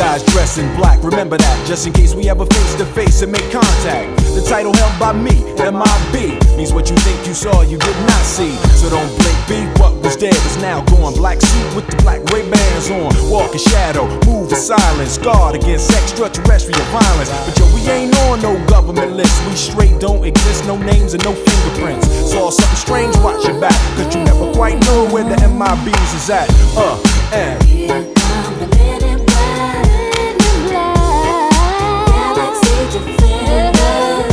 guys dressed in black, remember that, just in case we ever face to face and make contact. The title held by me, MIB, means what you think you saw, you did not see. So don't blink, be what was dead is now gone. Black suit with the black Ray-Bans on, walk in shadow, move in silence, guard against extraterrestrial violence. But yo, we ain't on no government list, we straight don't exist, no names and no fingerprints. Saw something strange, watch your back, cause you never quite know where the MIBs is at. And here come the men in black, Galaxy Defenders.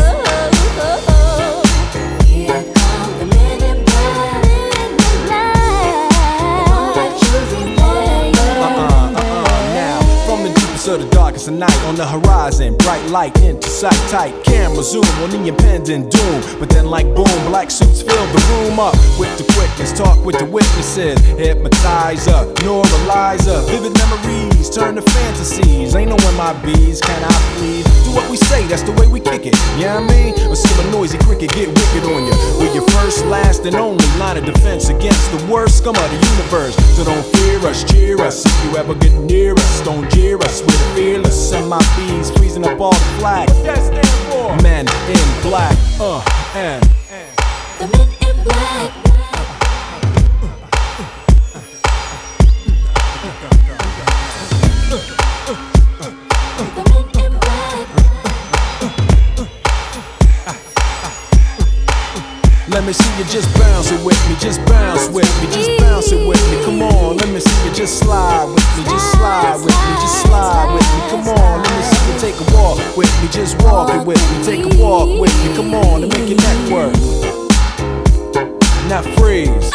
Here come the men in black, won't let you remember. Now, from the deepest of the darkest of night, on the horizon, bright light into sight, tight camera zoom on the impending doom. But then like boom, black suits fill the room up with the quickness, talk with the witnesses, hypnotizer, neuralizer, vivid memories turn to fantasies. Ain't no MIBs, can I please? Do what we say, that's the way we kick it, you know what I mean? Or see a noisy cricket get wicked on you. We're your first, last, and only line of defense against the worst scum of the universe. So don't fear us, cheer us, if you ever get near us, don't jeer us, we're the fearless MIBs, freezing up all the flags. What that stand for? Men in black, and The men in black. The men in black. let me see you just bounce it with me, just bounce with me, just bounce it with me. Come on, let me see you just slide with me, just slide with me, just slide with me. Come on, let me see you take a walk with me, just walk it with me, take a walk with me. Come on, and make your neck work. Now freeze.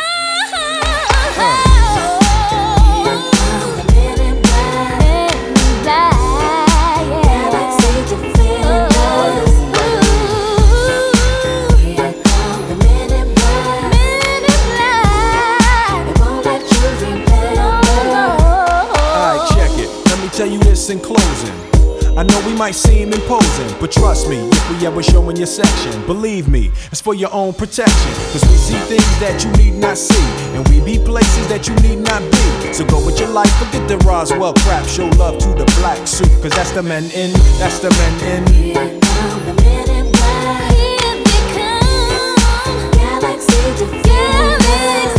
Tell you this in closing, I know we might seem imposing, but trust me, if we ever show in your section, believe me, it's for your own protection. Cause we see things that you need not see, and we be places that you need not be. So go with your life, forget the Roswell crap, show love to the black suit, cause that's the men in, that's the men in. Here come the men in black. Here they come. Galaxy Defenders.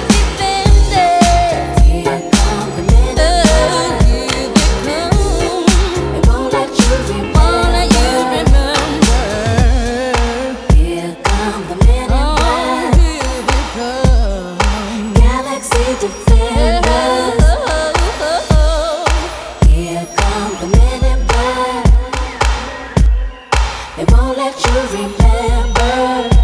Here come the men in black. Defenders. Here come the men in black. They won't let you remember.